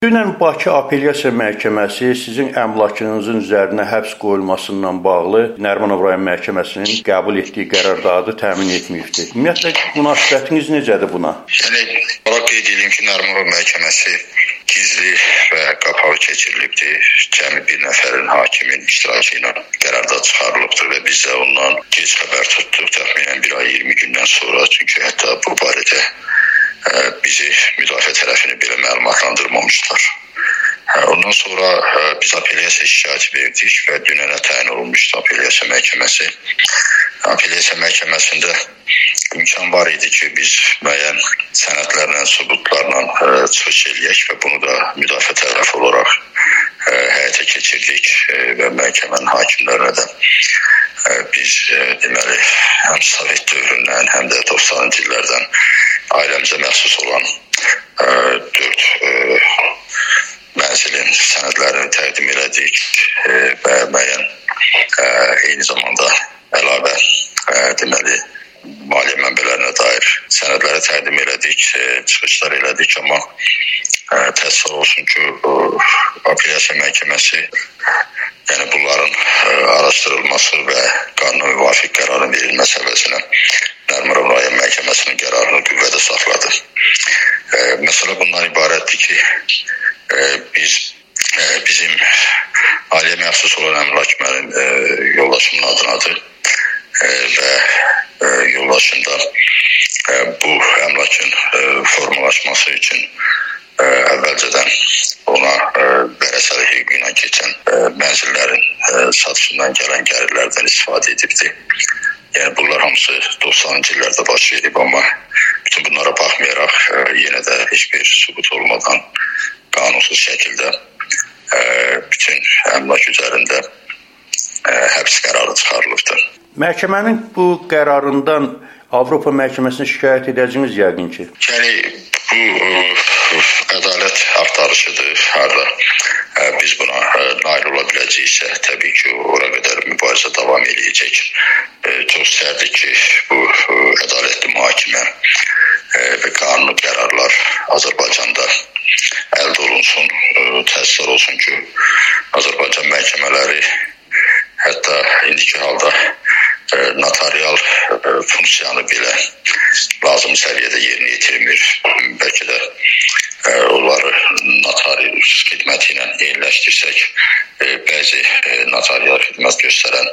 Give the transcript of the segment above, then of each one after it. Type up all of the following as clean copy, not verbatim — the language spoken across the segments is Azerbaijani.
Dünən Bakı Apellyasiya Məhkəməsi sizin əmlakınızın üzərinə həbs qoyulmasından bağlı Nərimanov rayon məhkəməsinin qəbul etdiyi qərardadı təmin etməyibdir. Ümumiyyətlə, münasibətiniz necədir buna? Olaraq qeyd edeyim ki, Nərimanov məhkəməsi gizli və qapalı keçirilibdir. Cəmi bir nəfərin hakimin iştirakı ilə qərardad çıxarılıbdır və biz də ondan gec xəbər tutduq, təxminən 1 ay 20 gündən sonra. Çünki hətta bu barədə bizi müdafiə tərəfini belə məlumatlandırmamışlar. Ondan sonra biz apellyasiya şikayəti verdik və dünənə təyin olunmuşdu apellyasiya məhkəməsi. Apellyasiya məhkəməsində imkan var idi ki, biz müəyyən sənədlərlə, sübutlarla çıxış eləyək və bunu da müdafiə tərəfi olaraq həyata keçirdik və məhkəmənin hakimlərinə də biz deməli həm Sovet dövründən, həm də 90-cı illərdən ailəmizə məxsus olan 4 mənzilin sənədlərini təqdim elədik və müəyyən eyni zamanda əlavə deməli maliyyə mənbələrinə dair sənədləri təqdim elədik, çıxışlar elədik, amma təəssüf olsun ki, apellyasiya məhkəməsi yəni bunların araşdırılması və qanuna müvafiq qərarın verilməsi əvəzinə Nərimanov rayon məhkəməsinin qərarını qüvvədə saxladı. Məsələ bundan ibarətdir ki, bizim ailəyə məxsus olan əmlak mənim yoldaşımın adınadır və yoldaşım da bu əmlakın formalaşması üçün əvvəlcədən ona vərəsəli hüququ ilə keçən mənzillərin satışından gələn gəlirlərdən istifadə edibdir. Yəni bunlar hamısı 90-cı illərdə baş verib, amma bütün bunlara baxmayaraq yenə də heç bir sübut olmadan qanunsuz şəkildə bütün əmlak üzərində həbs qərarı çıxarılıbdır. Məhkəmənin bu qərarından Avropa məhkəməsinə şikayət edəcəyiniz yəqin ki. Yəni bu ədalət axtarışıdır. Harda biz buna nail ola biləcəksə, təbii ki, ora qədər mübarizə davam edəcək. Çox istərdik ki, bu ədalətli mühakimə və qanuni qərarlar Azərbaycanda əldə olunsun. Təəssüf olsun ki, Azərbaycan məhkəmələri hətta indiki halda notarial funksiyanı belə lazım səviyyədə yerinə yetirmir. Bəlkə də onları notarius xidməti ilə eyniləşdirsək, bəzi notarial xidmət göstərən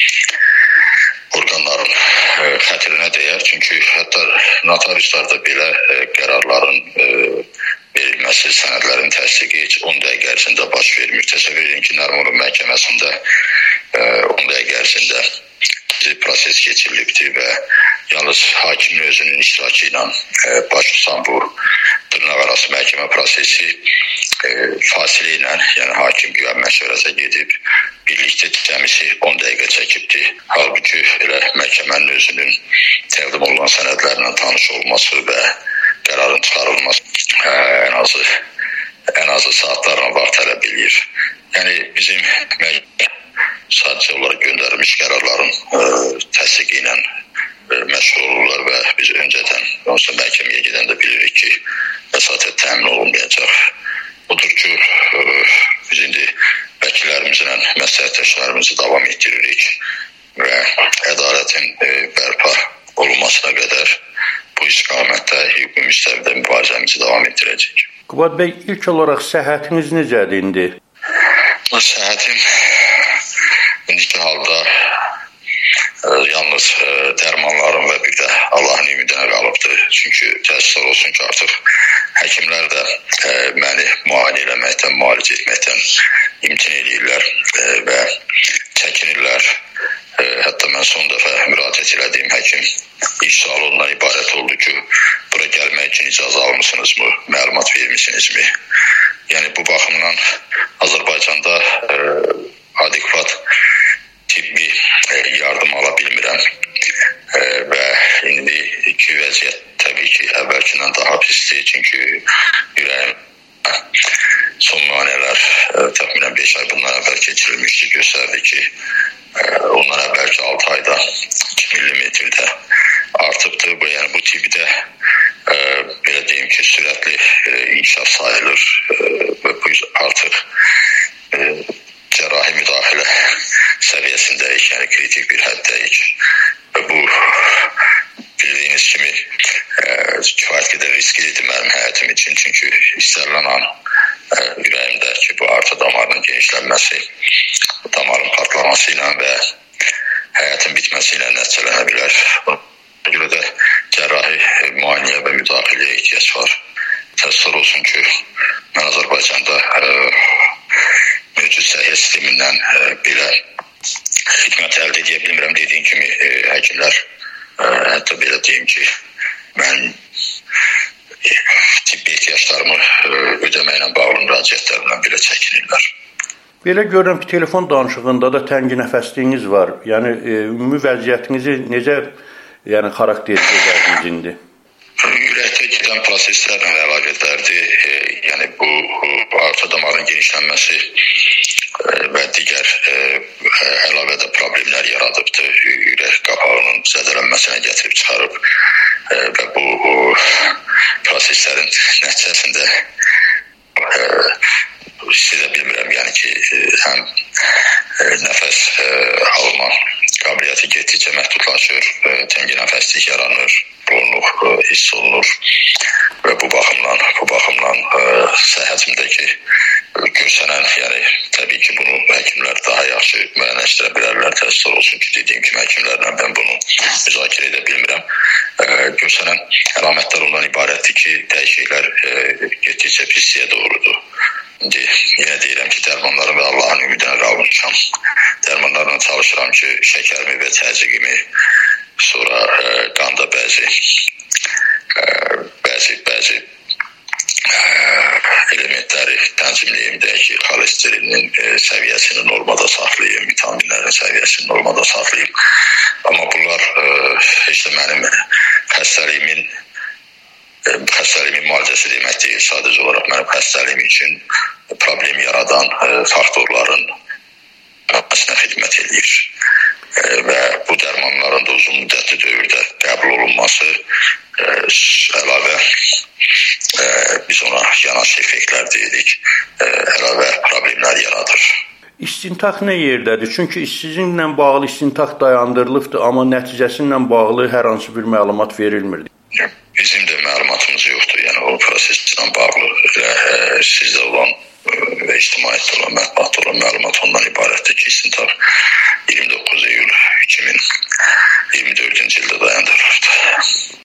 orqanların xətrinə dəyər. Çünki hətta notariuslarda belə qərarların verilməsi, sənədlərin təsdiqi heç 10 dəqiqə ərzində baş vermir. Təsəvvür edin ki, Nərimanov məhkəməsində 10 dəqiqə ərzində proses keçirilibdir və yalnız hakimin özünün iştirakı ilə baş tutan bu dırnaqarası məhkəmə prosesi fasilə ilə, yəni hakim güya məşvərətə gedib birlikdə cəmisi 10 dəqiqə çəkibdir. Halbuki elə məhkəmənin özünün təqdim olunan sənədlərlə tanış olması və qərarın çıxarılması ən azı saatlarla vaxt tələb edir. Yəni bizim sadəcə olaraq göndərilmiş qərarların təsdiqi ilə məşğul olurlar və biz öncədən onsuz məhkəməyə gedəndə bilirik ki, vəsatət təmin olunmayacaq. Odur ki, biz indi vəkillərimizlə məsləhətdaşlarımızı davam etdiririk və ədalətin bərpa olunmasına qədər bu istiqamətdə hüquqi müstəvidə mübarizəmizi davam etdirəcək. Qubad bəy, ilk olaraq səhhətiniz necədir indi? Səhhətim indiki halda yalnız dərmanlarım və bir də Allahın ümidinə qalıbdır. Çünki təəssüf olsun ki, artıq həkimlər də məni müayinə eləməkdən, müalicə etməkdən imtina edirlər və çəkinirlər. Hətta mən son dəfə müraciət elədiyim həkim iş sualı ondan ibarət oldu ki, bura gəlmək üçün icazə almısınızmı, məlumat vermisinizmi? Yəni bu baxımdan Azərbaycanda adekvat tibbi yardım ala bilmirəm və indiki vəziyyət təbii ki, əvvəlkindən daha pisdir, çünki ürəyim son müayinələr təxminən 5 ay bundan əvvəl keçirilmişdi, göstərdi ki, ondan əvvəlki 6 ayda 2 millimetrdə artıbdır. Yəni bu tibdə belə deyim ki, sürətli inkişaf sayılır və bu artıq cərrahi müdaxilə səviyyəsindəyik, yəni kritik bir həddəyik. Və bu bildiyiniz kimi kifayət qədər risklidir mənim həyatım üçün, çünki istənilən an ürəyimdəki bu arxa damarının genişlənməsi, damarın partlaması ilə və həyatın bitməsi ilə nəticələnə bilər. Buna görə də cərrahi müayinəyə və müdaxiləyə ehtiyac var. Təəssüf olsun ki, mən Azərbaycanda mövcud səhiyyə sistemindən belə xidmət əldə edə bilmirəm. Dediyim kimi həkimlər, hətta belə deyim ki, mən tibbi ehtiyaclarımı ödəməklə bağlı müraciətlərindən belə çəkinirlər. Belə görürəm ki, telefon danışığında da təngi nəfəsliyiniz var. Yəni ümumi vəziyyətinizi necə xarakterizə edərdiniz indi? Ürəkdə gedən proseslərlə əlaqədardır. Yəni bu arxa damarın genişlənməsi və digər əlavədə problemlər yaradıbdır. Ürək qapağının zədələnməsinə gətirib çıxarıb və bu proseslərin nəticəsində hiss edə bilmirəm. Yəni ki, həm nəfəs alma qabiliyyəti getdikcə məhdudlaşır, təngi nəfəslik yaranır, yorğunluq hiss olunur və bu baxımdan səhhətimdəki görsənən, yəni təbii ki, bunu həkimlər daha yaxşı müəyyənləşdirə bilərlər. Təəssüf olsun ki, dediyim kimi həkimlərlə mən bunu müzakirə edə bilmirəm. Görsənən əlamətlər ondan ibarətdir ki, dəyişikliklər getdikcə pisliyə doğrudur. İndi yenə deyirəm ki, dərmanları və Allahın ümidinə qalmışam. Dərmanlarla çalışıram ki, şəkərimi və təzyiqimi, sonra qanda bəzi elementləri tənzimləyim, deyək ki, xolesterinin səviyyəsini normada saxlayayım, vitaminlərin səviyyəsini normada saxlayayım. Amma bunlar heç də mənim xəstəliyimin müalicəsi demək deyil. Sadəcə olaraq mənim xəstəliyim üçün problem yaradan faktorların əslində xidmət edir. Və bu dərmanların da uzun müddətli dövrdə qəbul olunması əlavə, biz ona yanaşı effektlər deyirik, əlavə problemlər yaradır. İstintaq nə yerdədir? Çünki sizinlə bağlı istintaq dayandırılıbdır, amma nəticəsinlə bağlı hər hansı bir məlumat verilmir. Bizim də məlumatımız yoxdur. Yəni o proseslə bağlı sizdə olan və ictimaiyyətdə olan, mətbuatda olan məlumat ondan ibarətdir ki, istintaq 29 iyul 2024-cü ildə dayandırılırdı.